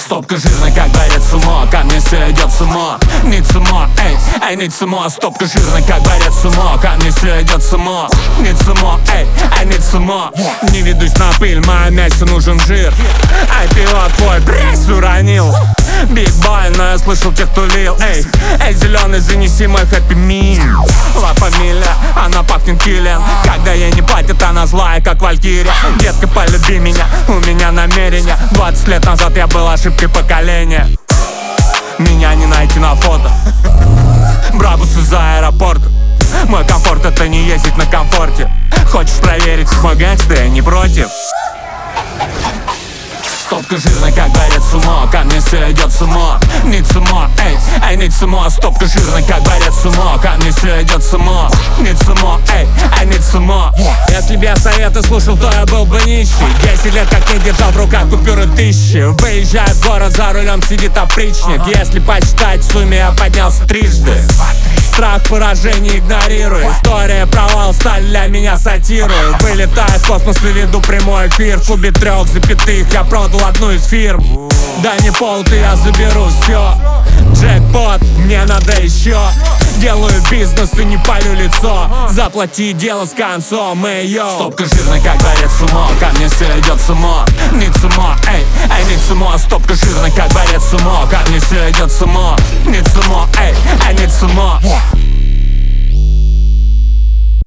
Стопка жирная, как борец сумо, ко мне все идет сумо. Нить сумо, эй, нить сумо. Стопка жирная, как борец сумо, ко мне все идет сумо. Нить сумо, эй, нить сумо. Не ведусь на пыль, моя мясе нужен жир. Ай, пивот твой пресс уронил. Биг бой, но я слышал тех, кто лил. Эй, зеленый, занеси мой хэппи мин. Ла фамилия, она пахнет киллен. Когда ей не платят, она злая, как валькирия. Детка, полюби меня, у меня намерение. 20 лет назад я был ошибкой поколения. Меня не найти на фото. Брабус из-за аэропорта. Мой комфорт — это не ездить на комфорте. Хочешь проверить мой гэнгстер, я не против. Стопка жирная, как борец сумо, ко мне все идет сумо. Нить сумо, эй, нить сумо. Стопка жирная, как борец сумо, ко мне все идет сумо. Нить сумо, эй, нить сумо. Если б я советы слушал, то я был бы нищий. 10 лет как не держал в руках купюры 1000. Выезжая в город, за рулем сидит опричник. Если посчитать в сумме, я поднялся трижды. Страх поражения игнорирую. История провал сталь для меня сатирую. Вылетаю в космос и веду прямой эфир. В клубе 3 запятых я продал одну из фирм. Да не полты, я заберу все. Джекпот, мне надо еще. Делаю бизнес и не палю лицо. Заплати, дело с концом, йоу. Стопка жирная, как борец сумо, ко мне все идет сумо. Нить сумо, эй, нить сумо. Стопка жирная, как борец сумо, ко мне все идет сумо. Нить сумо, эй, нить сумо.